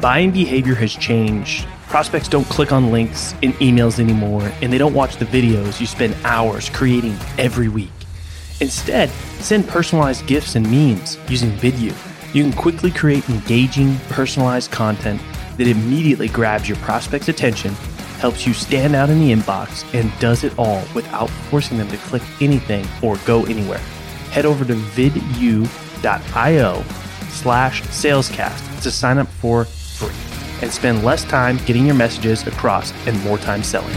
Buying behavior has changed. Prospects don't click on links in emails anymore, and they don't watch the videos you spend hours creating every week. Instead, send personalized gifts and memes using Vidyou. You can quickly create engaging, personalized content that immediately grabs your prospect's attention, helps you stand out in the inbox, and does it all without forcing them to click anything or go anywhere. Head over to vidyou.io/salescast to sign up for free and spend less time getting your messages across and more time selling.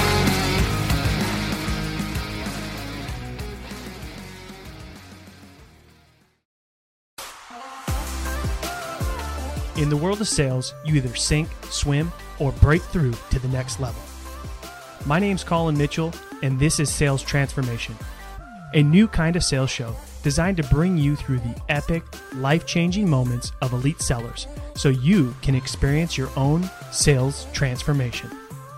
In the world of sales, you either sink, swim, or break through to the next level. My name's Colin Mitchell, and this is Sales Transformation, a new kind of sales show designed to bring you through the epic, life-changing moments of elite sellers so you can experience your own sales transformation.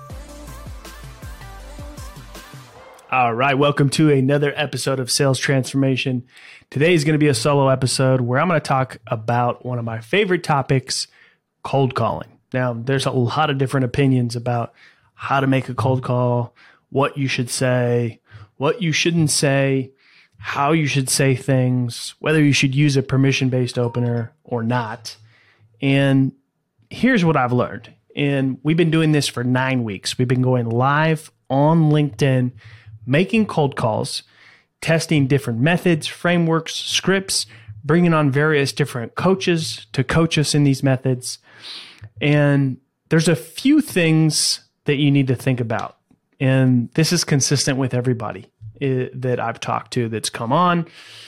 All right, welcome to another episode of Sales Transformation. Today is going to be a solo episode where I'm going to talk about one of my favorite topics, cold calling. Now, there's a lot of different opinions about how to make a cold call, what you should say, what you shouldn't say, how you should say things, whether you should use a permission-based opener or not. And here's what I've learned. And we've been doing this for 9 weeks. We've been going live on LinkedIn, making cold calls, testing different methods, frameworks, scripts, bringing on various different coaches to coach us in these methods. And there's a few things that you need to think about. And this is consistent with everybody that I've talked to that's come on,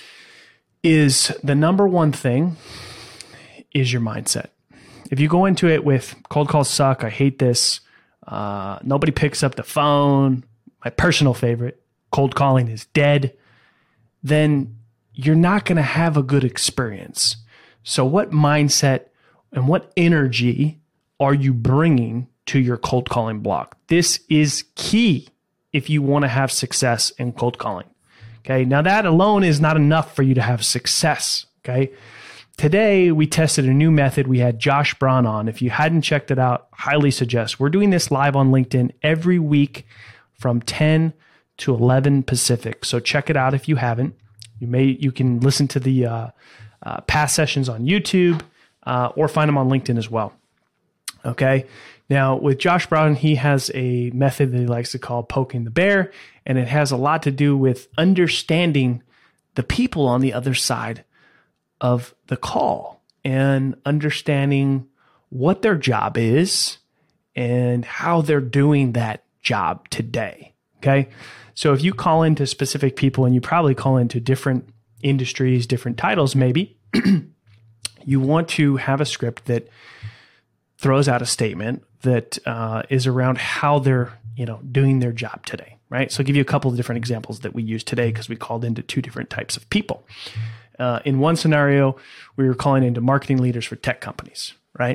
is the number one thing is your mindset. If you go into it with cold calls suck, I hate this, nobody picks up the phone, my personal favorite, cold calling is dead, then you're not going to have a good experience. So what mindset and what energy are you bringing to your cold calling block? This is key if you want to have success in cold calling. Okay. Now that alone is not enough for you to have success. Okay. Today we tested a new method. We had Josh Braun on. If you hadn't checked it out, highly suggest. We're doing this live on LinkedIn every week from 10 to 11 Pacific. So check it out if you haven't. You can listen to the past sessions on YouTube or find them on LinkedIn as well. Okay. Now with Josh Braun, he has a method that he likes to call poking the bear, and it has a lot to do with understanding the people on the other side of the call and understanding what their job is and how they're doing that job today. Okay. So if you call into specific people, and you probably call into different industries, different titles, maybe you want to have a script that throws out a statement that is around how they're doing their job today, right? So I'll give you a couple of different examples that we used today because we called into two different types of people. In one scenario, we were calling into marketing leaders for tech companies, right?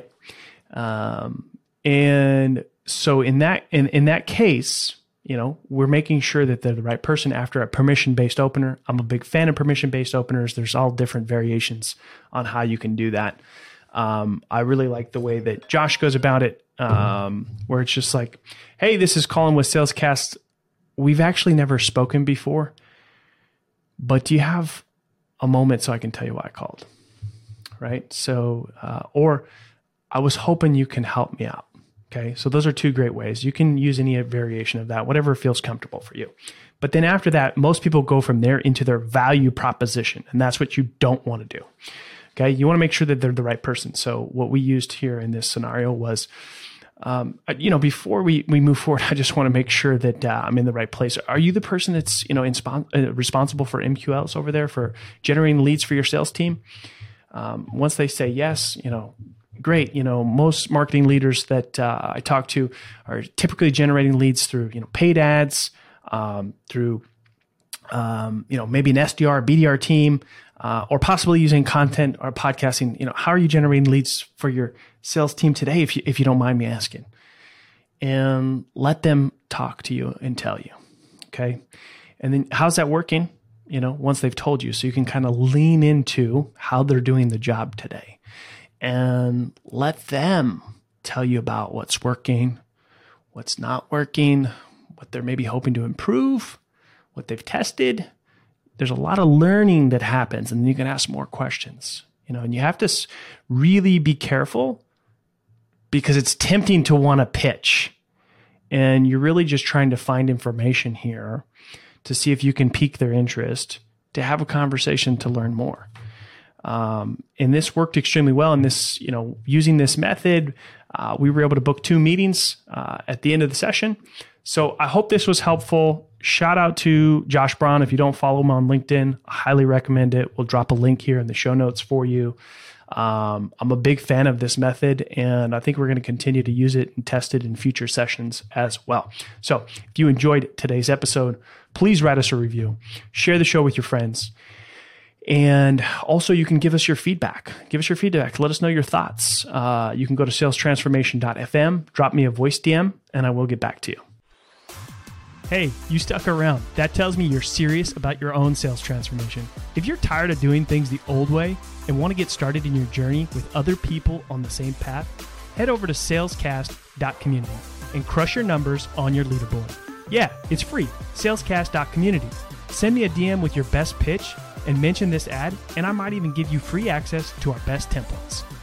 And so in that case, we're making sure that they're the right person after a permission-based opener. I'm a big fan of permission-based openers. There's all different variations on how you can do that. I really like the way that Josh goes about it, where it's just like, hey, this is Colin with SalesCast. We've actually never spoken before, but do you have a moment so I can tell you why I called? Right? So, or I was hoping you can help me out. Okay. So those are two great ways. You can use any variation of that, whatever feels comfortable for you. But then after that, most people go from there into their value proposition, and that's what you don't want to do. Okay. You want to make sure that they're the right person. So what we used here in this scenario was, before we move forward, I just want to make sure that I'm in the right place. Are you the person that's, responsible for MQLs over there, for generating leads for your sales team? Once they say yes, great. Most marketing leaders that I talk to are typically generating leads through, paid ads, through, maybe an SDR, BDR team, or possibly using content or podcasting. How are you generating leads for your sales team today, if you don't mind me asking? And let them talk to you and tell you. Okay. And then how's that working? Once they've told you, so you can kind of lean into how they're doing the job today. and let them tell you about what's working, what's not working, what they're maybe hoping to improve, what they've tested. There's a lot of learning that happens, and then you can ask more questions, and you have to really be careful because it's tempting to want to pitch. And you're really just trying to find information here to see if you can pique their interest, to have a conversation, to learn more. And this worked extremely well. And this, using this method, we were able to book 2 meetings at the end of the session. So I hope this was helpful. Shout out to Josh Braun. If you don't follow him on LinkedIn, I highly recommend it. We'll drop a link here in the show notes for you. I'm a big fan of this method, and I think we're going to continue to use it and test it in future sessions as well. So if you enjoyed today's episode, please write us a review, share the show with your friends, and also you can give us your feedback. Let us know your thoughts. You can go to salestransformation.fm, drop me a voice DM, and I will get back to you. Hey, you stuck around. That tells me you're serious about your own sales transformation. If you're tired of doing things the old way and want to get started in your journey with other people on the same path, head over to salescast.community and crush your numbers on your leaderboard. Yeah, it's free, salescast.community. Send me a DM with your best pitch and mention this ad, and I might even give you free access to our best templates.